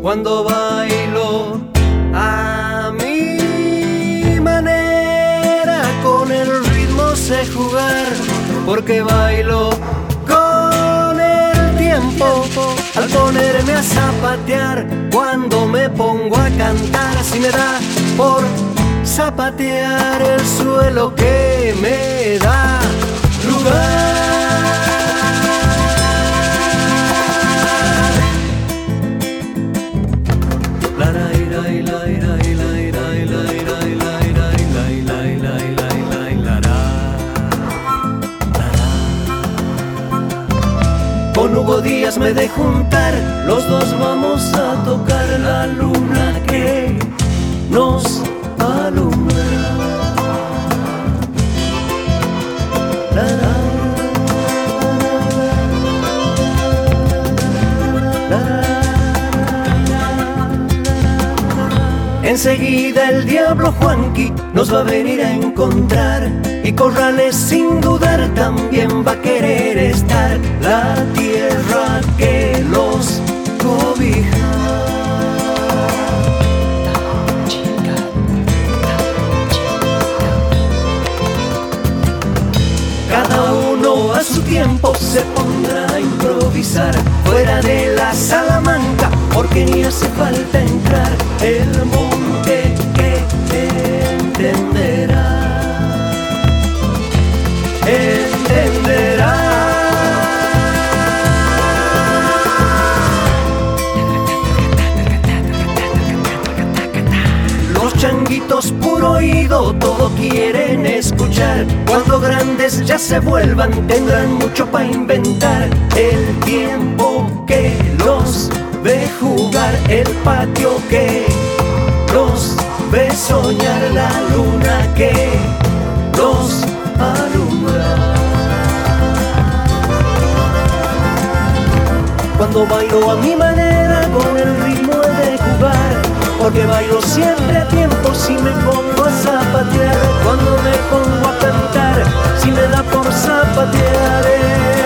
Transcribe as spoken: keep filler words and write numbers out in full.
cuando bailo a mi manera. Con el ritmo sé jugar, porque bailo con el tiempo. Al ponerme a zapatear, cuando me pongo a cantar, si me da por zapatear el suelo que me da lugar. Con Hugo Díaz me de juntar, los dos vamos a tocar la luna que nos alumbra. La, la, la. Enseguida el diablo Juanqui nos va a venir a encontrar, y Corrales sin dudar también va a querer estar. La tierra que los cobija. Cada uno a su tiempo se pondrá a improvisar fuera de la Salamanca, porque ni hace falta entrar. El monte que entenderá, entenderá. Los changuitos puro oído todo quieren escuchar. Cuando grandes ya se vuelvan tendrán mucho para inventar. El tiempo que los ve jugar, el patio que los ve soñar, la luna que los alumbra. Cuando bailo a mi manera, con el ritmo he de jugar, porque bailo siempre a tiempo si me pongo a zapatear. Cuando me pongo a cantar, si me da por zapatear.